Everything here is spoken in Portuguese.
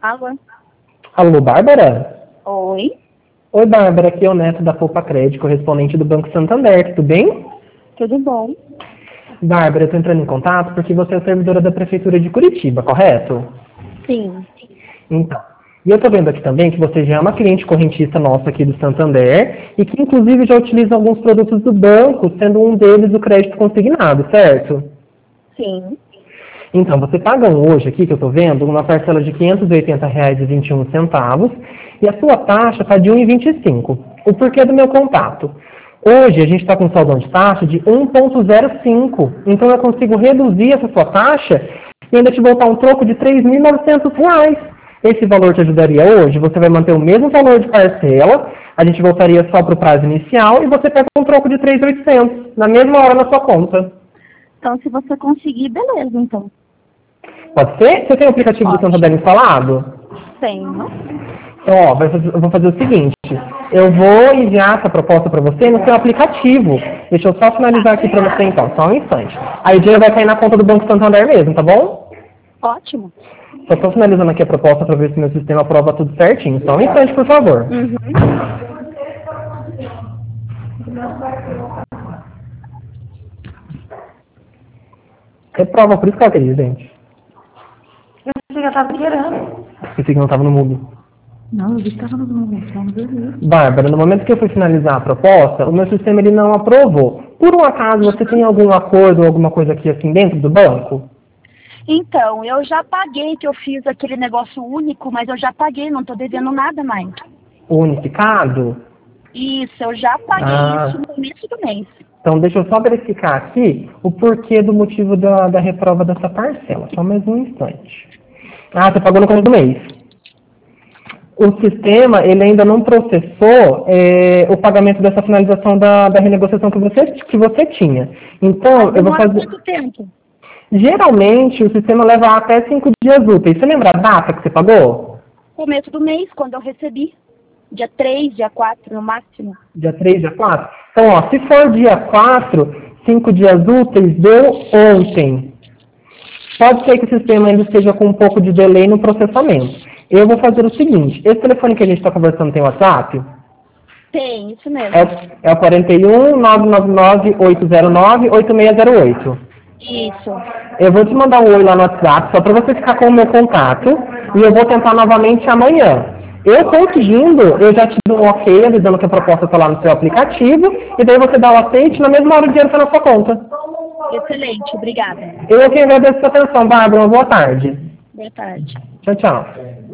Alô? Alô, Bárbara? Oi? Oi, Bárbara, aqui é o Neto da Poupa Crédito, correspondente do Banco Santander, tudo bem? Tudo bom? Bárbara, eu estou entrando em contato porque você é servidora da Prefeitura de Curitiba, correto? Sim. Então, e eu estou vendo aqui também que você já é uma cliente correntista nossa aqui do Santander e que inclusive já utiliza alguns produtos do banco, sendo um deles o crédito consignado, certo? Sim. Então, você paga hoje aqui, que eu estou vendo, uma parcela de R$ 580,21 e a sua taxa está de 1,25. O porquê do meu contato? Hoje a gente está com um saldão de taxa de 1,05. Então eu consigo reduzir essa sua taxa e ainda te voltar um troco de R$ 3.900. Esse valor te ajudaria hoje? Você vai manter o mesmo valor de parcela, a gente voltaria só para o prazo inicial e você pega um troco de 3.800 na mesma hora na sua conta. Então, se você conseguir, beleza, então. Pode ser? Você tem o aplicativo do Pode. Santander instalado? Tenho. Então, ó, eu vou fazer o seguinte. Eu vou enviar essa proposta para você no seu aplicativo. Deixa eu só finalizar aqui para você então, só um instante. Aí o dinheiro vai cair na conta do Banco Santander mesmo, tá bom? Ótimo. Só estou finalizando aqui a proposta para ver se meu sistema aprova tudo certinho. Só um instante, por favor. Uhum. Reprova, por isso que ela queria, gente. Eu pensei que eu tava querendo. Pensei que não estava no mundo. Não, eu vi que tava no momento, não viu? Bárbara, no momento que eu fui finalizar a proposta, o meu sistema ele não aprovou. Por um acaso, você tem algum acordo ou alguma coisa aqui assim dentro do banco? Então, eu já paguei que eu fiz aquele negócio único, mas eu já paguei, não tô devendo nada mais. O unificado? Isso, eu já paguei isso no início do mês. Então, deixa eu só verificar aqui o porquê do motivo da reprova dessa parcela. Só mais um instante. Ah, você pagou no começo do mês. O sistema, ele ainda não processou o pagamento dessa finalização da renegociação que você tinha. Então, eu vou Demora fazer... quanto tempo? Geralmente, o sistema leva até 5 dias úteis. Você lembra a data que você pagou? Começo do mês, quando eu recebi. Dia 3, dia 4, no máximo. Dia 3, dia 4? Então, ó, se for dia 4, 5 dias úteis, deu ontem. Pode ser que o sistema ainda esteja com um pouco de delay no processamento. Eu vou fazer o seguinte, esse telefone que a gente está conversando tem WhatsApp? Tem, isso mesmo. É o 41 999 809 8608. Isso. Eu vou te mandar um oi lá no WhatsApp, só para você ficar com o meu contato, e eu vou tentar novamente amanhã. Eu conseguindo, eu já te dou um ok, avisando que a proposta está lá no seu aplicativo, e daí você dá o aceite, na mesma hora o dinheiro está na sua conta. Excelente, obrigada. Eu que agradeço a sua atenção, Bárbara, uma boa tarde. Boa tarde. Tchau, tchau.